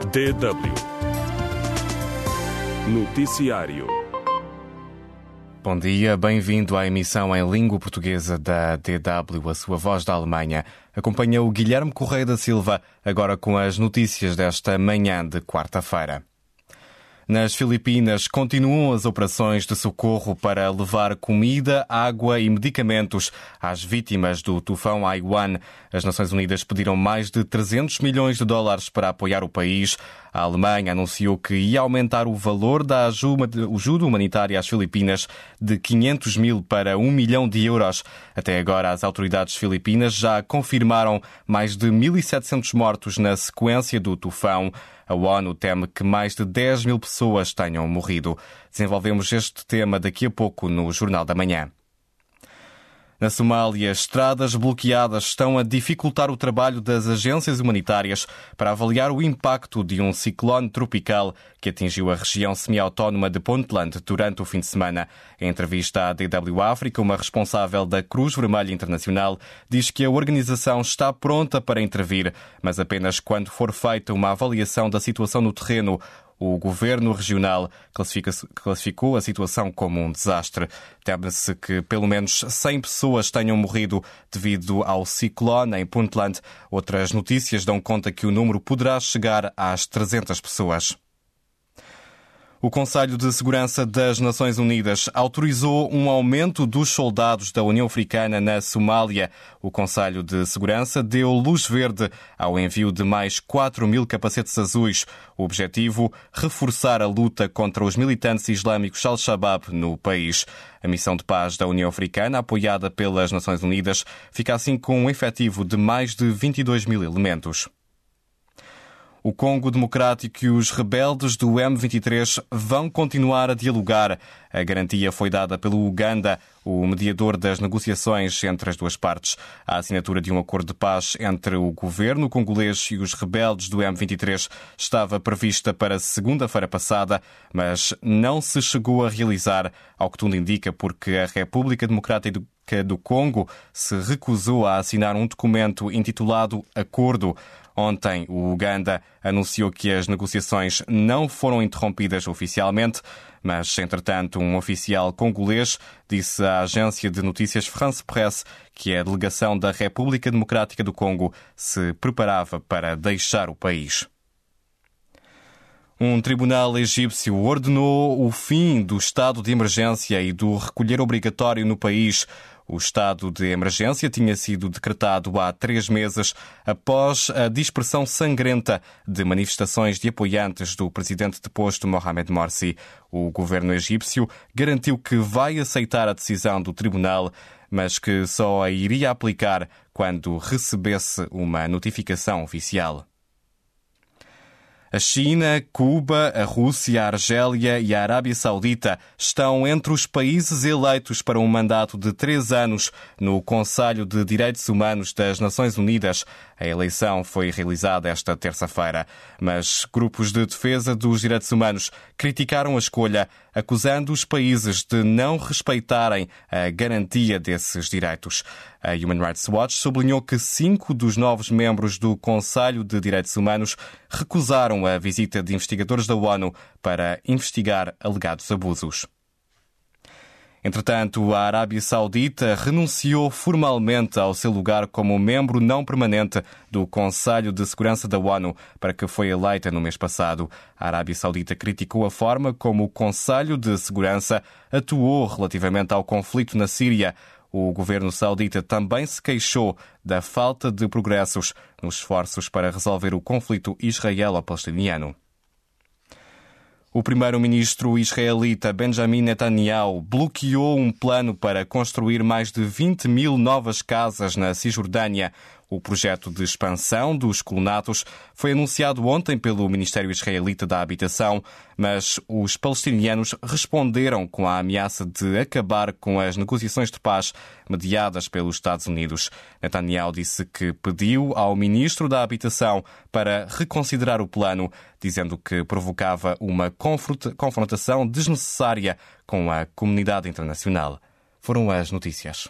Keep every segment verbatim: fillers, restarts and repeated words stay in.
D W Noticiário. Bom dia, bem-vindo à emissão em língua portuguesa da D W, a sua voz da Alemanha. Acompanha o Guilherme Correia da Silva, agora com as notícias desta manhã de quarta-feira. Nas Filipinas, continuam as operações de socorro para levar comida, água e medicamentos às vítimas do tufão Haiyan. As Nações Unidas pediram mais de trezentos milhões de dólares para apoiar o país. A Alemanha anunciou que ia aumentar o valor da ajuda humanitária às Filipinas de quinhentos mil para um milhão de euros. Até agora, as autoridades filipinas já confirmaram mais de mil e setecentos mortos na sequência do tufão. A ONU teme que mais de dez mil pessoas tenham morrido. Desenvolvemos este tema daqui a pouco no Jornal da Manhã. Na Somália, estradas bloqueadas estão a dificultar o trabalho das agências humanitárias para avaliar o impacto de um ciclone tropical que atingiu a região semi-autónoma de Puntland durante o fim de semana. Em entrevista à D W África, uma responsável da Cruz Vermelha Internacional diz que a organização está pronta para intervir, mas apenas quando for feita uma avaliação da situação no terreno. O governo regional classificou a situação como um desastre. Teme-se que pelo menos cem pessoas tenham morrido devido ao ciclone em Puntland. Outras notícias dão conta que o número poderá chegar às trezentas pessoas. O Conselho de Segurança das Nações Unidas autorizou um aumento dos soldados da União Africana na Somália. O Conselho de Segurança deu luz verde ao envio de mais quatro mil capacetes azuis. O objetivo, reforçar a luta contra os militantes islâmicos Al-Shabaab no país. A missão de paz da União Africana, apoiada pelas Nações Unidas, fica assim com um efetivo de mais de vinte e dois mil elementos. O Congo Democrático e os rebeldes do M vinte e três vão continuar a dialogar. A garantia foi dada pelo Uganda, o mediador das negociações entre as duas partes. A assinatura de um acordo de paz entre o governo congolês e os rebeldes do M vinte e três estava prevista para segunda-feira passada, mas não se chegou a realizar, ao que tudo indica, porque a República Democrática do Congo se recusou a assinar um documento intitulado Acordo. Ontem, o Uganda anunciou que as negociações não foram interrompidas oficialmente, mas, entretanto, um oficial congolês disse à agência de notícias France Presse que a delegação da República Democrática do Congo se preparava para deixar o país. Um tribunal egípcio ordenou o fim do estado de emergência e do recolher obrigatório no país. O estado de emergência tinha sido decretado há três meses após a dispersão sangrenta de manifestações de apoiantes do presidente deposto Mohamed Morsi. O governo egípcio garantiu que vai aceitar a decisão do tribunal, mas que só a iria aplicar quando recebesse uma notificação oficial. A China, Cuba, a Rússia, a Argélia e a Arábia Saudita estão entre os países eleitos para um mandato de três anos no Conselho de Direitos Humanos das Nações Unidas. A eleição foi realizada esta terça-feira, mas grupos de defesa dos direitos humanos criticaram a escolha, acusando os países de não respeitarem a garantia desses direitos. A Human Rights Watch sublinhou que cinco dos novos membros do Conselho de Direitos Humanos recusaram a visita de investigadores da ONU para investigar alegados abusos. Entretanto, a Arábia Saudita renunciou formalmente ao seu lugar como membro não permanente do Conselho de Segurança da ONU, para que foi eleita no mês passado. A Arábia Saudita criticou a forma como o Conselho de Segurança atuou relativamente ao conflito na Síria. O governo saudita também se queixou da falta de progressos nos esforços para resolver o conflito israelo-palestiniano. O primeiro-ministro israelita Benjamin Netanyahu bloqueou um plano para construir mais de vinte mil novas casas na Cisjordânia. O projeto de expansão dos colonatos foi anunciado ontem pelo Ministério Israelita da Habitação, mas os palestinianos responderam com a ameaça de acabar com as negociações de paz mediadas pelos Estados Unidos. Netanyahu disse que pediu ao Ministro da Habitação para reconsiderar o plano, dizendo que provocava uma confrontação desnecessária com a comunidade internacional. Foram as notícias.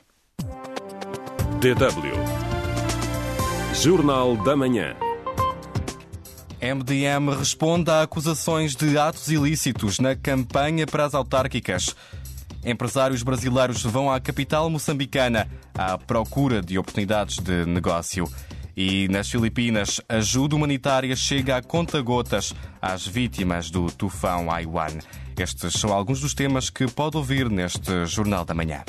D W Jornal da Manhã. M D M responde a acusações de atos ilícitos na campanha para as autárquicas. Empresários brasileiros vão à capital moçambicana à procura de oportunidades de negócio. E nas Filipinas, ajuda humanitária chega a conta-gotas às vítimas do tufão Haiyan. Estes são alguns dos temas que pode ouvir neste Jornal da Manhã.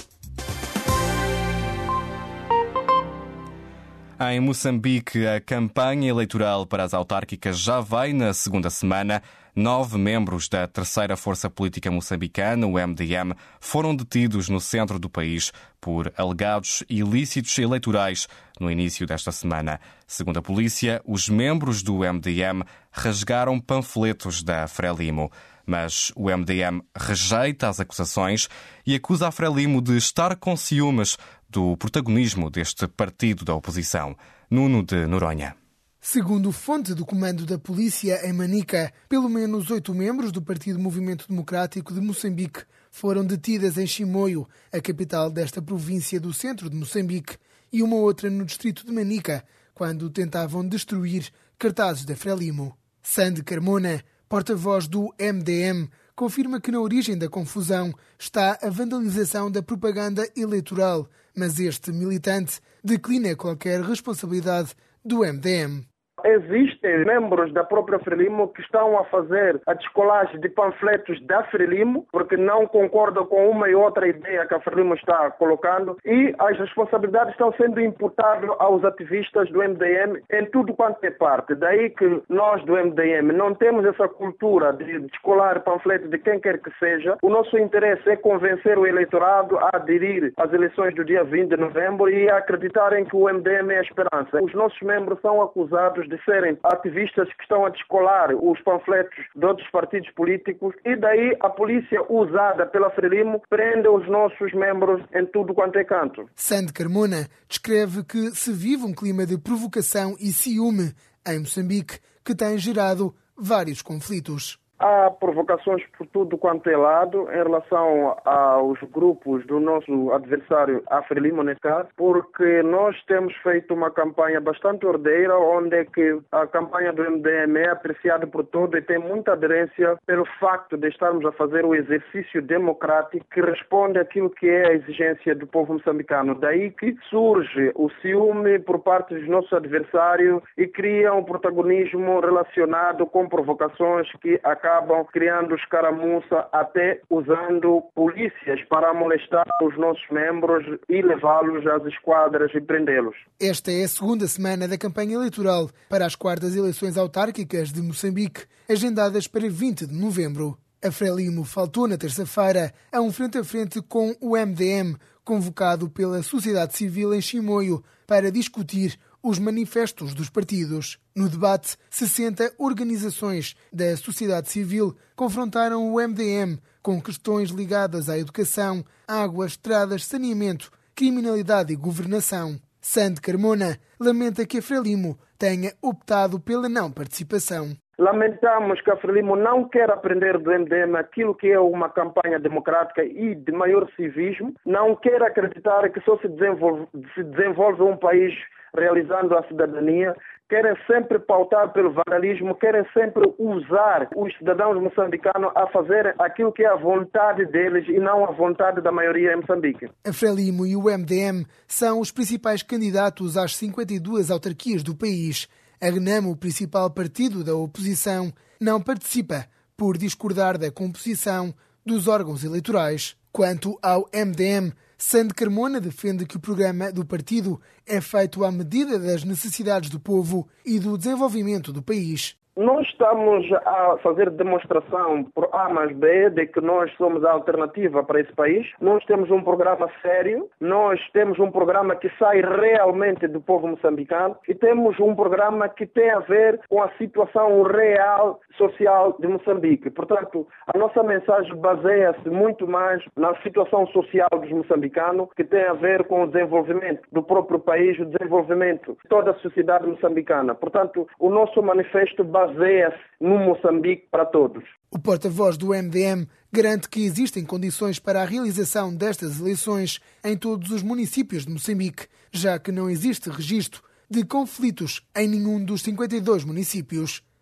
Em Moçambique, a campanha eleitoral para as autárquicas já vai na segunda semana. Nove membros da terceira força política moçambicana, o M D M, foram detidos no centro do país por alegados ilícitos eleitorais no início desta semana. Segundo a polícia, os membros do M D M rasgaram panfletos da Frelimo. Mas o M D M rejeita as acusações e acusa a Frelimo de estar com ciúmes do protagonismo deste partido da oposição. Nuno de Noronha. Segundo fonte do comando da polícia em Manica, pelo menos oito membros do Partido Movimento Democrático de Moçambique foram detidas em Chimoio, a capital desta província do centro de Moçambique, e uma outra no distrito de Manica, quando tentavam destruir cartazes da Frelimo. Sande Carmona, porta-voz do M D M, confirma que na origem da confusão está a vandalização da propaganda eleitoral, mas este militante declina qualquer responsabilidade do M D M. Existem membros da própria Frelimo que estão a fazer a descolagem de panfletos da Frelimo, porque não concordam com uma e outra ideia que a Frelimo está colocando, e as responsabilidades estão sendo imputadas aos ativistas do M D M em tudo quanto é parte. Daí que nós do M D M não temos essa cultura de descolar panfletos de quem quer que seja. O nosso interesse é convencer o eleitorado a aderir às eleições do dia vinte de novembro e a acreditarem que o M D M é a esperança. Os nossos membros são acusados de serem ativistas que estão a descolar os panfletos de outros partidos políticos, e daí a polícia usada pela Frelimo prende os nossos membros em tudo quanto é canto. Sande Carmona descreve que se vive um clima de provocação e ciúme em Moçambique que tem gerado vários conflitos. Há provocações por tudo quanto é lado em relação aos grupos do nosso adversário, a Frelimo, nesse caso, porque nós temos feito uma campanha bastante ordeira, onde é que a campanha do M D M é apreciada por todos e tem muita aderência pelo facto de estarmos a fazer o exercício democrático que responde àquilo que é a exigência do povo moçambicano. Daí que surge o ciúme por parte dos nossos adversários e cria um protagonismo relacionado com provocações que acabam acabam criando escaramuça, até usando polícias para molestar os nossos membros e levá-los às esquadras e prendê-los. Esta é a segunda semana da campanha eleitoral para as quartas eleições autárquicas de Moçambique, agendadas para vinte de novembro. A Frelimo faltou na terça-feira a um frente a frente com o M D M, convocado pela sociedade civil em Chimoio para discutir os manifestos dos partidos. No debate, sessenta organizações da sociedade civil confrontaram o M D M com questões ligadas à educação, água, estradas, saneamento, criminalidade e governação. Sande Carmona lamenta que a Frelimo tenha optado pela não participação. Lamentamos que a Frelimo não quer aprender do M D M aquilo que é uma campanha democrática e de maior civismo, não quer acreditar que só se desenvolve, se desenvolve um país realizando a cidadania, querem sempre pautar pelo vandalismo, querem sempre usar os cidadãos moçambicanos a fazer aquilo que é a vontade deles e não a vontade da maioria em Moçambique. A Frelimo e o M D M são os principais candidatos às cinquenta e duas autarquias do país. A Renamo, o principal partido da oposição, não participa por discordar da composição dos órgãos eleitorais. Quanto ao M D M, Sande Carmona defende que o programa do partido é feito à medida das necessidades do povo e do desenvolvimento do país. Nós estamos a fazer demonstração por A mais B de que nós somos a alternativa para esse país. Nós temos um programa sério, nós temos um programa que sai realmente do povo moçambicano e temos um programa que tem a ver com a situação real social de Moçambique. Portanto, a nossa mensagem baseia-se muito mais na situação social dos moçambicanos, que tem a ver com o desenvolvimento do próprio país, o desenvolvimento de toda a sociedade moçambicana. Portanto, o nosso manifesto baseia-se no Moçambique para todos. O porta-voz do M D M garante que existem condições para a realização destas eleições em todos os municípios de Moçambique, já que não existe registro de conflitos em nenhum dos cinquenta e dois municípios.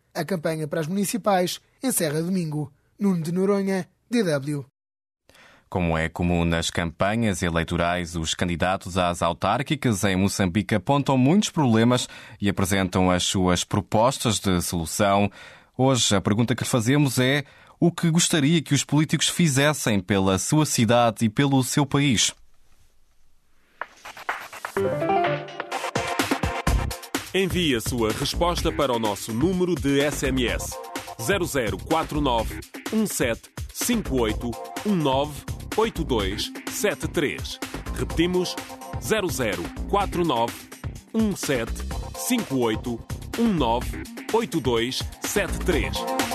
A campanha para as municipais encerra domingo. Nuno de Noronha, D W. Como é comum nas campanhas eleitorais, os candidatos às autárquicas em Moçambique apontam muitos problemas e apresentam as suas propostas de solução. Hoje, a pergunta que lhe fazemos é o que gostaria que os políticos fizessem pela sua cidade e pelo seu país. Envie a sua resposta para o nosso número de S M S zero zero quatro nove um sete cinco oito um nove oito dois sete três. Repetimos, zero zero quatro nove um sete cinco oito um nove oito dois sete três.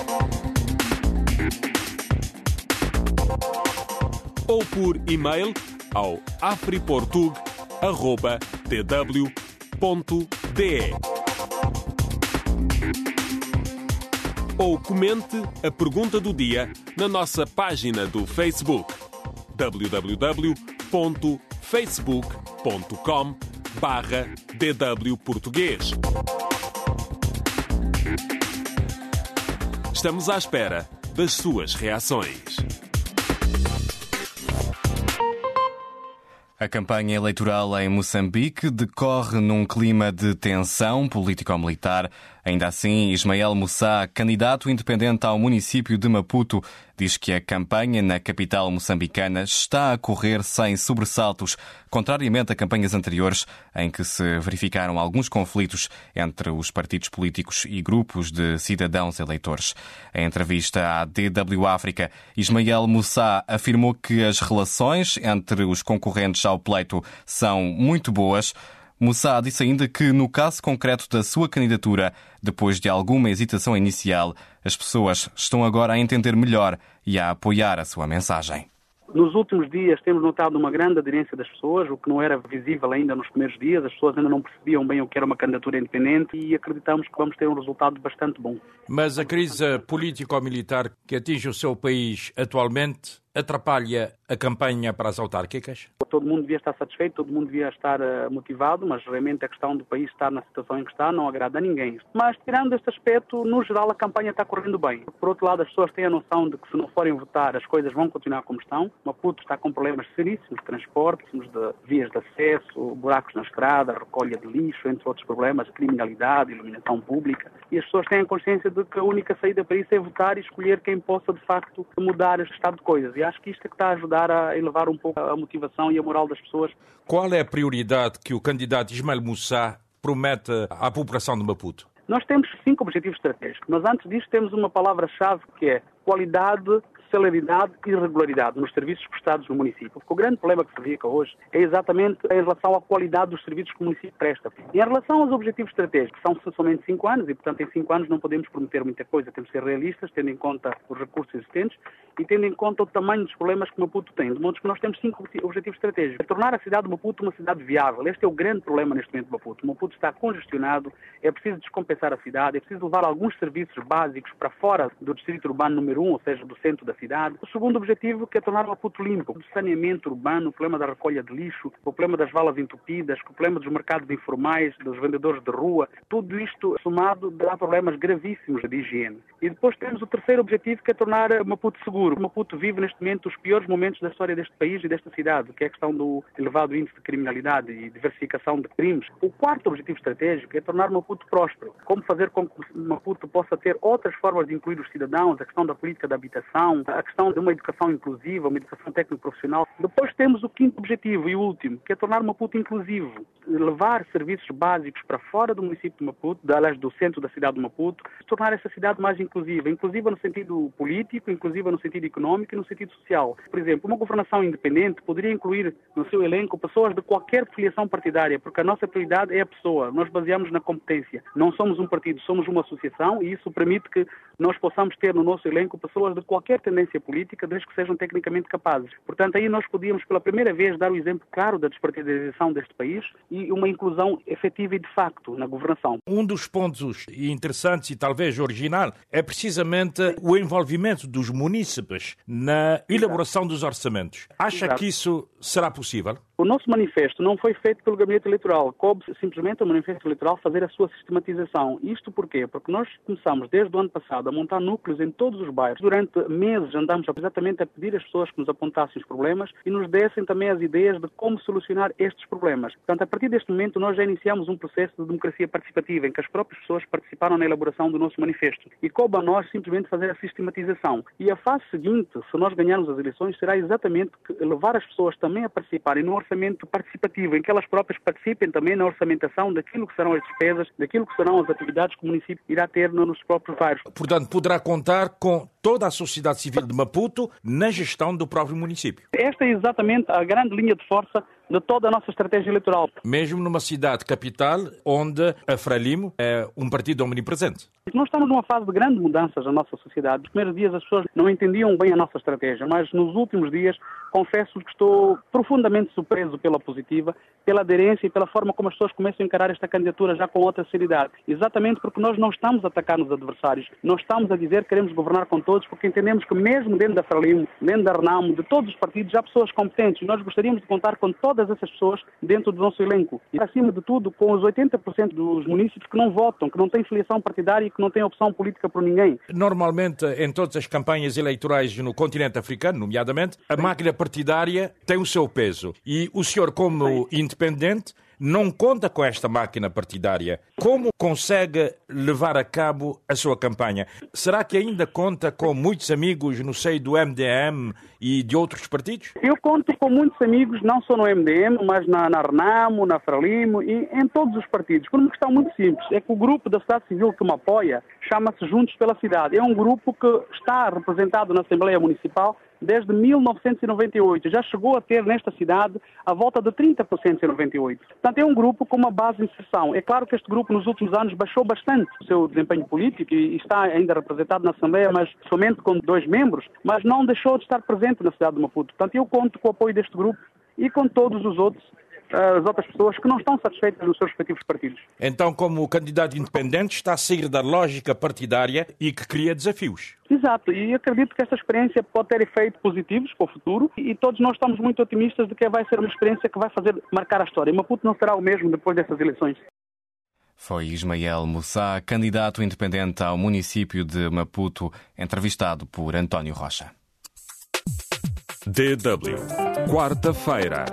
Ou por e-mail ao afriportug arroba d w ponto d e. Ou comente a pergunta do dia na nossa página do Facebook w w w ponto facebook ponto com barra d w português. Estamos à espera das suas reações. A campanha eleitoral em Moçambique decorre num clima de tensão político-militar. Ainda assim, Ismael Moussa, candidato independente ao município de Maputo, diz que a campanha na capital moçambicana está a correr sem sobressaltos, contrariamente a campanhas anteriores em que se verificaram alguns conflitos entre os partidos políticos e grupos de cidadãos eleitores. Em entrevista à D W África, Ismael Moussa afirmou que as relações entre os concorrentes ao pleito são muito boas. Moussa disse ainda que, no caso concreto da sua candidatura, depois de alguma hesitação inicial, as pessoas estão agora a entender melhor e a apoiar a sua mensagem. Nos últimos dias temos notado uma grande aderência das pessoas, o que não era visível ainda nos primeiros dias. As pessoas ainda não percebiam bem o que era uma candidatura independente e acreditamos que vamos ter um resultado bastante bom. Mas a crise político-militar que atinge o seu país atualmente atrapalha a campanha para as autárquicas? Todo mundo devia estar satisfeito, todo mundo devia estar uh, motivado, mas realmente a questão do país estar na situação em que está não agrada a ninguém. Mas, tirando este aspecto, no geral a campanha está correndo bem. Por outro lado, as pessoas têm a noção de que se não forem votar as coisas vão continuar como estão. Maputo está com problemas seríssimos de transporte, de vias de acesso, buracos na estrada, recolha de lixo, entre outros problemas, criminalidade, iluminação pública. E as pessoas têm a consciência de que a única saída para isso é votar e escolher quem possa, de facto, mudar este estado de coisas. E acho que isto é que está a ajudar a elevar um pouco a motivação e a moral das pessoas. Qual é a prioridade que o candidato Ismael Moussa promete à população de Maputo? Nós temos cinco objetivos estratégicos, mas antes disso temos uma palavra-chave que é qualidade, celeridade e regularidade nos serviços prestados no município. Porque o grande problema que se verifica hoje é exatamente em relação à qualidade dos serviços que o município presta. E em relação aos objetivos estratégicos, são somente cinco anos e, portanto, em cinco anos não podemos prometer muita coisa. Temos que ser realistas, tendo em conta os recursos existentes e tendo em conta o tamanho dos problemas que Maputo tem. De modo que nós temos cinco objetivos estratégicos. É tornar a cidade de Maputo uma cidade viável. Este é o grande problema neste momento de Maputo. Maputo está congestionado, é preciso descompensar a cidade, é preciso levar alguns serviços básicos para fora do distrito urbano número um, ou seja, do centro da cidade. O segundo objetivo que é tornar Maputo limpo. O saneamento urbano, o problema da recolha de lixo, o problema das valas entupidas, o problema dos mercados informais, dos vendedores de rua, tudo isto somado dá problemas gravíssimos de higiene. E depois temos o terceiro objetivo que é tornar Maputo seguro. Maputo vive neste momento os piores momentos da história deste país e desta cidade, que é a questão do elevado índice de criminalidade e diversificação de crimes. O quarto objetivo estratégico é tornar Maputo próspero. Como fazer com que Maputo possa ter outras formas de incluir os cidadãos, a questão da política da habitação, a questão de uma educação inclusiva, uma educação técnico-profissional. Depois temos o quinto objetivo e o último, que é tornar Maputo inclusivo. Levar serviços básicos para fora do município de Maputo, aliás, do centro da cidade de Maputo, tornar essa cidade mais inclusiva. Inclusiva no sentido político, inclusiva no sentido económico e no sentido social. Por exemplo, uma governação independente poderia incluir no seu elenco pessoas de qualquer filiação partidária, porque a nossa prioridade é a pessoa. Nós baseamos na competência. Não somos um partido, somos uma associação e isso permite que nós possamos ter no nosso elenco pessoas de qualquer tendência política, desde que sejam tecnicamente capazes. Portanto, aí nós podíamos pela primeira vez dar o exemplo claro da despartidarização deste país e uma inclusão efetiva e de facto na governação. Um dos pontos interessantes e talvez original é precisamente o envolvimento dos munícipes na elaboração dos orçamentos. Acha Exato. que isso será possível? O nosso manifesto não foi feito pelo Gabinete Eleitoral. Coube simplesmente o manifesto eleitoral fazer a sua sistematização. Isto porquê? Porque nós começamos desde o ano passado a montar núcleos em todos os bairros. Durante meses andamos exatamente a pedir às pessoas que nos apontassem os problemas e nos dessem também as ideias de como solucionar estes problemas. Portanto, a partir deste momento nós já iniciamos um processo de democracia participativa em que as próprias pessoas participaram na elaboração do nosso manifesto. E coube a nós simplesmente fazer a sistematização. E a fase seguinte, se nós ganharmos as eleições, será exatamente levar as pessoas também a participarem no orçamento participativo, em que elas próprias participem também na orçamentação daquilo que serão as despesas, daquilo que serão as atividades que o município irá ter nos próprios bairros. Portanto, poderá contar com toda a sociedade civil de Maputo na gestão do próprio município. Esta é exatamente a grande linha de força de toda a nossa estratégia eleitoral. Mesmo numa cidade capital, onde a Frelimo é um partido omnipresente. Nós estamos numa fase de grandes mudanças na nossa sociedade. Nos primeiros dias as pessoas não entendiam bem a nossa estratégia, mas nos últimos dias confesso que estou profundamente surpreso pela positiva, pela aderência e pela forma como as pessoas começam a encarar esta candidatura já com outra seriedade. Exatamente porque nós não estamos a atacar nos adversários, nós estamos a dizer que queremos governar com todos, porque entendemos que mesmo dentro da Frelimo, dentro da Renamo, de todos os partidos, há pessoas competentes. Nós gostaríamos de contar com todas essas pessoas dentro do nosso elenco. E, acima de tudo, com os oitenta por cento dos municípios que não votam, que não têm filiação partidária e que não têm opção política por ninguém. Normalmente, em todas as campanhas eleitorais no continente africano, nomeadamente, a máquina partidária tem o seu peso. E o senhor, como independente, não conta com esta máquina partidária. Como consegue levar a cabo a sua campanha? Será que ainda conta com muitos amigos no seio do M D M e de outros partidos? Eu conto com muitos amigos, não só no M D M, mas na, na Renamo, na Frelimo e em todos os partidos. Por uma questão muito simples, é que o grupo da sociedade civil que me apoia chama-se Juntos pela Cidade. É um grupo que está representado na Assembleia Municipal desde mil novecentos e noventa e oito. Já chegou a ter nesta cidade a volta de trinta por cento em noventa e oito. Portanto, é um grupo com uma base de inserção. É claro que este grupo nos últimos anos baixou bastante o seu desempenho político e está ainda representado na Assembleia, mas somente com dois membros, mas não deixou de estar presente na cidade de Maputo. Portanto, eu conto com o apoio deste grupo e com todos os outros, as outras pessoas que não estão satisfeitas nos seus respectivos partidos. Então, como candidato independente, está a sair da lógica partidária e que cria desafios. Exato, e acredito que esta experiência pode ter efeitos positivos para o futuro e todos nós estamos muito otimistas de que vai ser uma experiência que vai fazer marcar a história. Maputo não será o mesmo depois dessas eleições. Foi Ismael Moussa, candidato independente ao município de Maputo, entrevistado por António Rocha. D W, quarta-feira.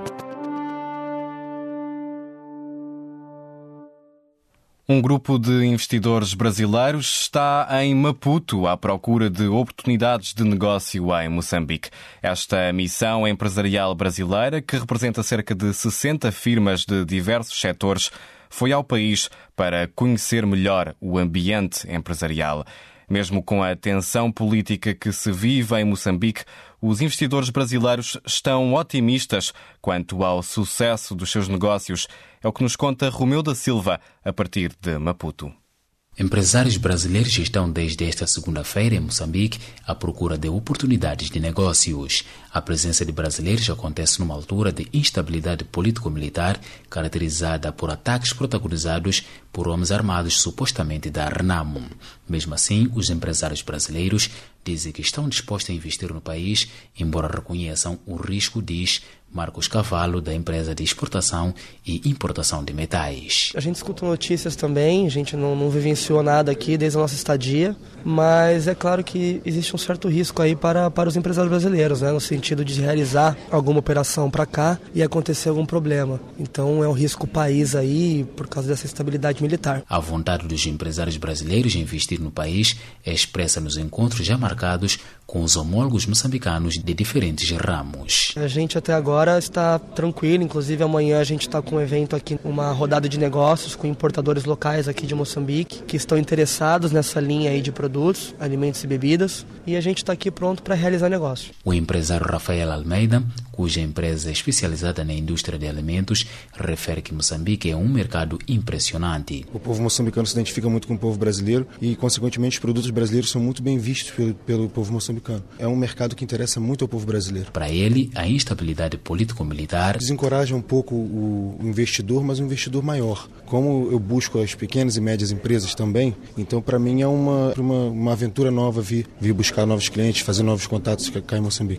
Um grupo de investidores brasileiros está em Maputo à procura de oportunidades de negócio em Moçambique. Esta missão empresarial brasileira, que representa cerca de sessenta firmas de diversos setores, foi ao país para conhecer melhor o ambiente empresarial. Mesmo com a tensão política que se vive em Moçambique, os investidores brasileiros estão otimistas quanto ao sucesso dos seus negócios. É o que nos conta Romeu da Silva, a partir de Maputo. Empresários brasileiros estão desde esta segunda-feira em Moçambique à procura de oportunidades de negócios. A presença de brasileiros acontece numa altura de instabilidade político-militar caracterizada por ataques protagonizados por homens armados supostamente da Renamo. Mesmo assim, os empresários brasileiros dizem que estão dispostos a investir no país, embora reconheçam o risco, diz Marcos Cavallo, da empresa de exportação e importação de metais. A gente escuta notícias também, a gente não, não vivenciou nada aqui desde a nossa estadia, mas é claro que existe um certo risco aí para, para os empresários brasileiros, né, no sentido de realizar alguma operação para cá e acontecer algum problema. Então é um risco país aí por causa dessa instabilidade militar. A vontade dos empresários brasileiros de investir no país é expressa nos encontros já marcados com os homólogos moçambicanos de diferentes ramos. A gente até agora está tranquilo, inclusive amanhã a gente está com um evento aqui, uma rodada de negócios com importadores locais aqui de Moçambique, que estão interessados nessa linha aí de produtos, alimentos e bebidas, e a gente está aqui pronto para realizar negócio. O empresário Rafael Almeida, cuja empresa é especializada na indústria de alimentos, refere que Moçambique é um mercado impressionante. O povo moçambicano se identifica muito com o povo brasileiro e, consequentemente, os produtos brasileiros são muito bem vistos pelo, pelo povo moçambicano. É um mercado que interessa muito ao povo brasileiro. Para ele, a instabilidade político-militar desencoraja um pouco o investidor, mas um investidor maior. Como eu busco as pequenas e médias empresas também, então para mim é uma, uma, uma aventura nova vir, vir buscar novos clientes, fazer novos contatos cá em Moçambique. Aliás,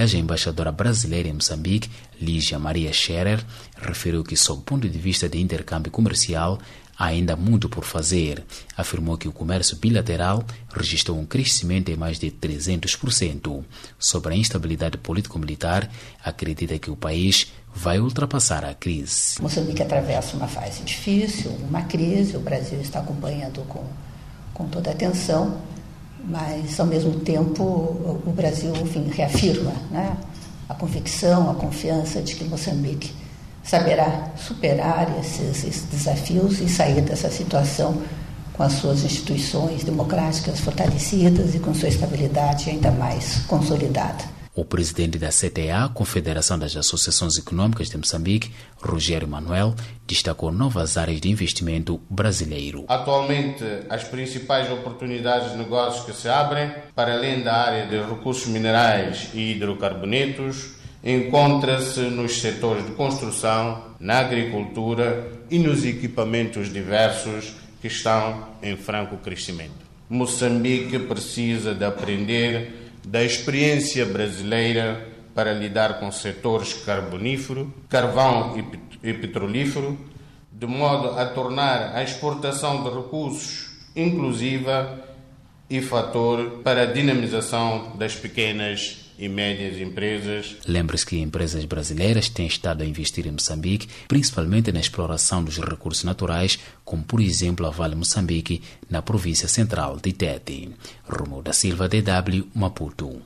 Aliás, a embaixadora brasileira em Moçambique, Lígia Maria Scherer, referiu que, sob o ponto de vista de intercâmbio comercial, há ainda muito por fazer. Afirmou que o comércio bilateral registrou um crescimento em mais de trezentos por cento. Sobre a instabilidade político-militar, acredita que o país vai ultrapassar a crise. Moçambique atravessa uma fase difícil, uma crise, o Brasil está acompanhando com, com toda atenção, mas, ao mesmo tempo, o Brasil, enfim, reafirma, né, a convicção, a confiança de que Moçambique saberá superar esses, esses desafios e sair dessa situação com as suas instituições democráticas fortalecidas e com sua estabilidade ainda mais consolidada. O presidente da C T A, Confederação das Associações Econômicas de Moçambique, Rogério Manuel, destacou novas áreas de investimento brasileiro. Atualmente, as principais oportunidades de negócios que se abrem, para além da área de recursos minerais e hidrocarbonetos, encontra-se nos setores de construção, na agricultura e nos equipamentos diversos que estão em franco crescimento. Moçambique precisa de aprender da experiência brasileira para lidar com setores carbonífero, carvão e petrolífero, de modo a tornar a exportação de recursos inclusiva e fator para a dinamização das pequenas e médias empresas. Lembre-se que empresas brasileiras têm estado a investir em Moçambique, principalmente na exploração dos recursos naturais, como por exemplo a Vale Moçambique, na província central de Tete. Romualdo da Silva, D W, Maputo.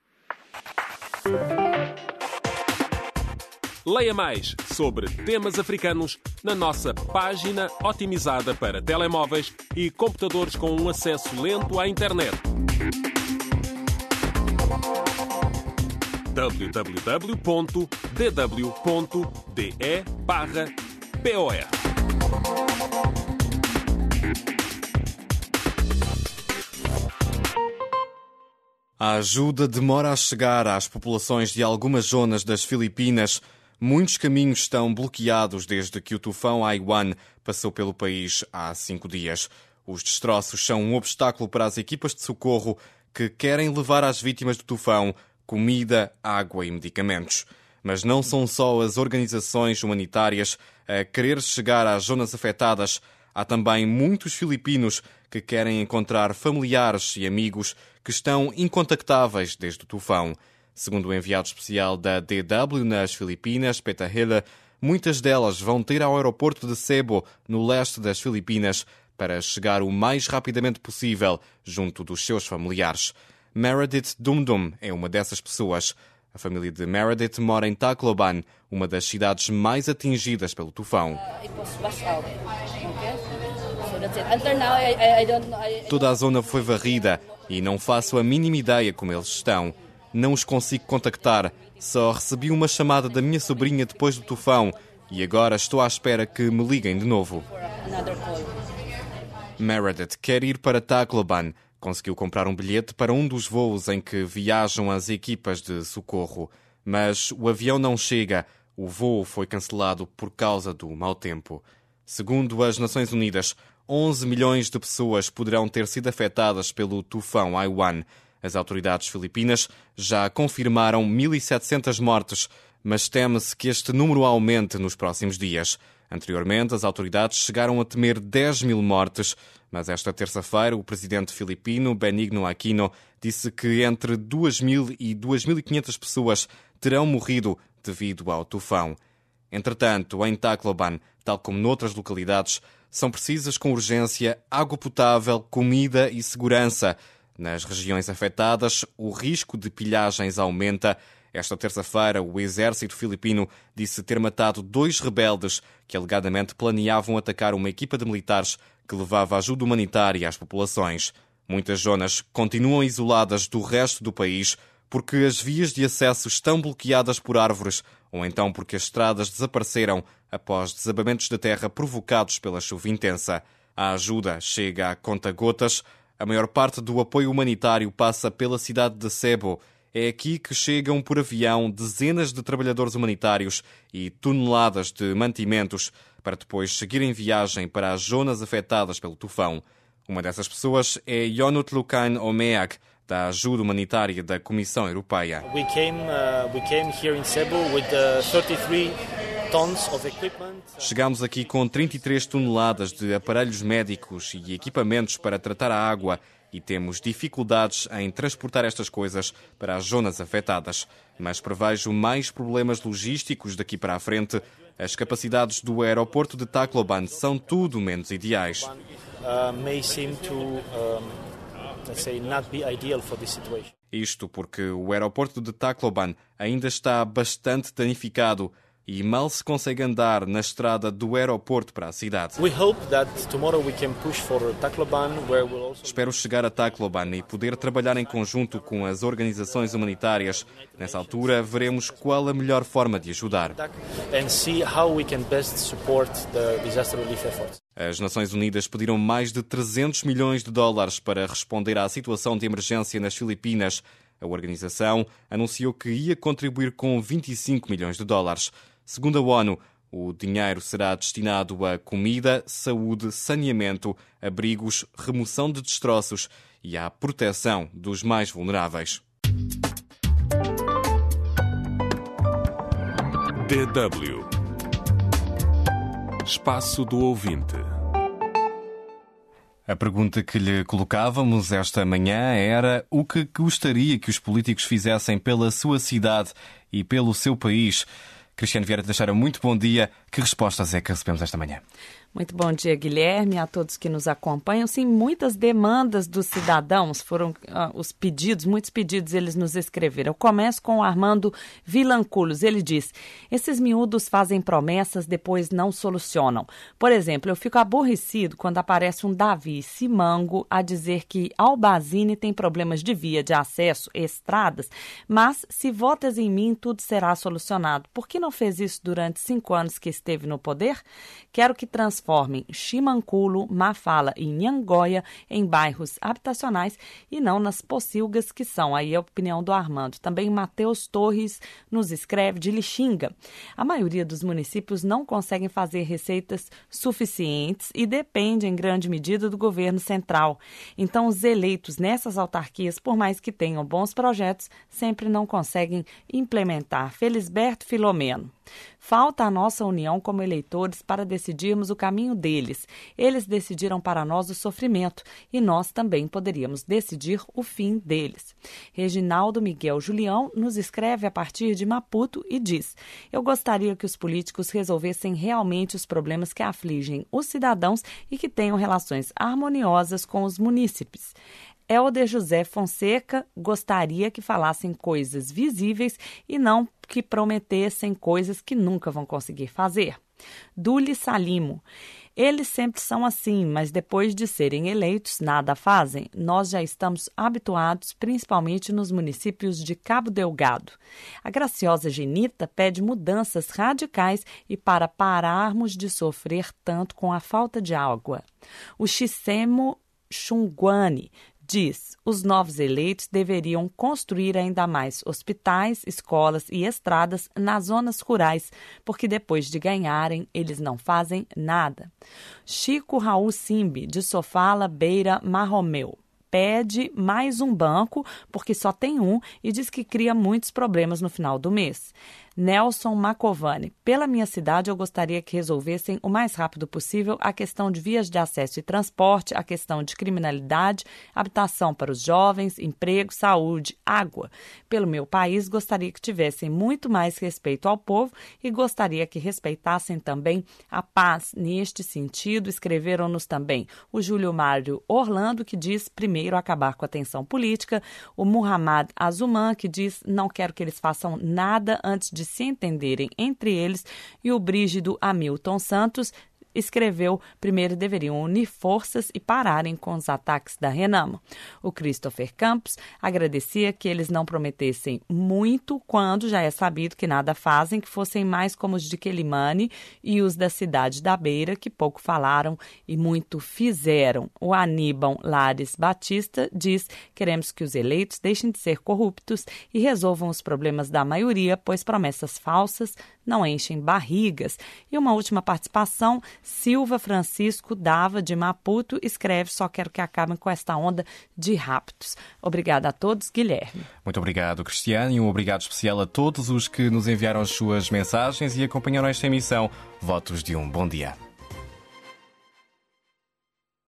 Leia mais sobre temas africanos na nossa página otimizada para telemóveis e computadores com um acesso lento à internet. w w w ponto d w ponto d e barra p o r A ajuda demora a chegar às populações de algumas zonas das Filipinas. Muitos caminhos estão bloqueados desde que o tufão Haiyan passou pelo país há cinco dias. Os destroços são um obstáculo para as equipas de socorro que querem levar às vítimas do tufão comida, água e medicamentos. Mas não são só as organizações humanitárias a querer chegar às zonas afetadas. Há também muitos filipinos que querem encontrar familiares e amigos que estão incontactáveis desde o tufão. Segundo o enviado especial da D W nas Filipinas, Petahela, muitas delas vão ter ao aeroporto de Cebu, no leste das Filipinas, para chegar o mais rapidamente possível junto dos seus familiares. Meredith Dumdum é uma dessas pessoas. A família de Meredith mora em Tacloban, uma das cidades mais atingidas pelo tufão. Toda a zona foi varrida e não faço a mínima ideia como eles estão. Não os consigo contactar. Só recebi uma chamada da minha sobrinha depois do tufão e agora estou à espera que me liguem de novo. Meredith quer ir para Tacloban. Conseguiu comprar um bilhete para um dos voos em que viajam as equipas de socorro. Mas o avião não chega. O voo foi cancelado por causa do mau tempo. Segundo as Nações Unidas, onze milhões de pessoas poderão ter sido afetadas pelo tufão Haiyan. As autoridades filipinas já confirmaram mil e setecentas mortes, mas teme-se que este número aumente nos próximos dias. Anteriormente, as autoridades chegaram a temer dez mil mortes, mas esta terça-feira o presidente filipino Benigno Aquino disse que entre duas mil e duas mil e quinhentas pessoas terão morrido devido ao tufão. Entretanto, em Tacloban, tal como noutras localidades, são precisas com urgência água potável, comida e segurança. Nas regiões afetadas, o risco de pilhagens aumenta. Esta terça-feira, o exército filipino disse ter matado dois rebeldes que alegadamente planeavam atacar uma equipa de militares que levava ajuda humanitária às populações. Muitas zonas continuam isoladas do resto do país porque as vias de acesso estão bloqueadas por árvores ou então porque as estradas desapareceram após desabamentos de terra provocados pela chuva intensa. A ajuda chega a conta-gotas. A maior parte do apoio humanitário passa pela cidade de Cebu. É aqui que chegam por avião dezenas de trabalhadores humanitários e toneladas de mantimentos para depois seguir em viagem para as zonas afetadas pelo tufão. Uma dessas pessoas é Yonut Lucan Omeag, da ajuda humanitária da Comissão Europeia. We came, uh, we came here in Cebu with uh, thirty-three tons of equipment. Chegámos aqui com trinta e três toneladas de aparelhos médicos e equipamentos para tratar a água e temos dificuldades em transportar estas coisas para as zonas afetadas. Mas prevejo mais problemas logísticos daqui para a frente. As capacidades do aeroporto de Tacloban são tudo menos ideais. Uh, may seem to, um, let's say, not be ideal for this situation. Isto porque o aeroporto de Tacloban ainda está bastante danificado e mal se consegue andar na estrada do aeroporto para a cidade. We hope that tomorrow we can push for Tacloban, where we'll also... Espero chegar a Tacloban e poder trabalhar em conjunto com as organizações humanitárias. Nessa altura, veremos qual a melhor forma de ajudar. And see how we can best support the disaster relief efforts. As Nações Unidas pediram mais de trezentos milhões de dólares para responder à situação de emergência nas Filipinas. A organização anunciou que ia contribuir com vinte e cinco milhões de dólares. Segundo a ONU, o dinheiro será destinado a comida, saúde, saneamento, abrigos, remoção de destroços e à proteção dos mais vulneráveis. D W Espaço do Ouvinte. A pergunta que lhe colocávamos esta manhã era o que gostaria que os políticos fizessem pela sua cidade e pelo seu país. Cristiane Vieira Teixeira, muito bom dia. Que respostas é que recebemos esta manhã? Muito bom dia, Guilherme, a todos que nos acompanham. Sim, muitas demandas dos cidadãos foram uh, os pedidos, muitos pedidos eles nos escreveram. Eu começo com o Armando Vilanculos. Ele diz, esses miúdos fazem promessas, depois não solucionam. Por exemplo, eu fico aborrecido quando aparece um Davi Simango a dizer que Albazine tem problemas de via de acesso, estradas, mas se votas em mim, tudo será solucionado. Por que não fez isso durante cinco anos que esteve no poder? Quero que transforme Transformem Chimanculo, Mafala e Nhangoia em bairros habitacionais e não nas pocilgas que são. Aí a opinião do Armando. Também Matheus Torres nos escreve de Lixinga. A maioria dos municípios não conseguem fazer receitas suficientes e depende em grande medida do governo central. Então os eleitos nessas autarquias, por mais que tenham bons projetos, sempre não conseguem implementar. Felisberto Filomeno. Falta a nossa união como eleitores para decidirmos o caminho deles. Eles decidiram para nós o sofrimento e nós também poderíamos decidir o fim deles. Reginaldo Miguel Julião nos escreve a partir de Maputo e diz: eu gostaria que os políticos resolvessem realmente os problemas que afligem os cidadãos e que tenham relações harmoniosas com os munícipes. Helder José Fonseca gostaria que falassem coisas visíveis e não que prometessem coisas que nunca vão conseguir fazer. Duli Salimo. Eles sempre são assim, mas depois de serem eleitos, nada fazem. Nós já estamos habituados, principalmente nos municípios de Cabo Delgado. A graciosa Genita pede mudanças radicais e para pararmos de sofrer tanto com a falta de água. O Xisemo Xunguane diz, os novos eleitos deveriam construir ainda mais hospitais, escolas e estradas nas zonas rurais, porque depois de ganharem, eles não fazem nada. Chico Raul Simbi, de Sofala, Beira, Marromeu, pede mais um banco, porque só tem um, e diz que cria muitos problemas no final do mês. Nelson Macovani. Pela minha cidade, eu gostaria que resolvessem o mais rápido possível a questão de vias de acesso e transporte, a questão de criminalidade, habitação para os jovens, emprego, saúde, água. Pelo meu país, gostaria que tivessem muito mais respeito ao povo e gostaria que respeitassem também a paz. Neste sentido, escreveram-nos também o Júlio Mário Orlando, que diz primeiro acabar com a tensão política, o Muhammad Azuman, que diz não quero que eles façam nada antes de se entenderem entre eles, e o Brígido Hamilton Santos escreveu primeiro deveriam unir forças e pararem com os ataques da Renamo. O Christopher Campos agradecia que eles não prometessem muito quando já é sabido que nada fazem, que fossem mais como os de Quelimane e os da cidade da Beira, que pouco falaram e muito fizeram. O Aníbal Lares Batista diz: queremos que os eleitos deixem de ser corruptos e resolvam os problemas da maioria, pois promessas falsas não enchem barrigas. E uma última participação, Silva Francisco Dava, de Maputo, escreve: só quero que acabem com esta onda de raptos. Obrigada a todos, Guilherme. Muito obrigado, Cristiano, e um obrigado especial a todos os que nos enviaram as suas mensagens e acompanharam esta emissão. Votos de um bom dia.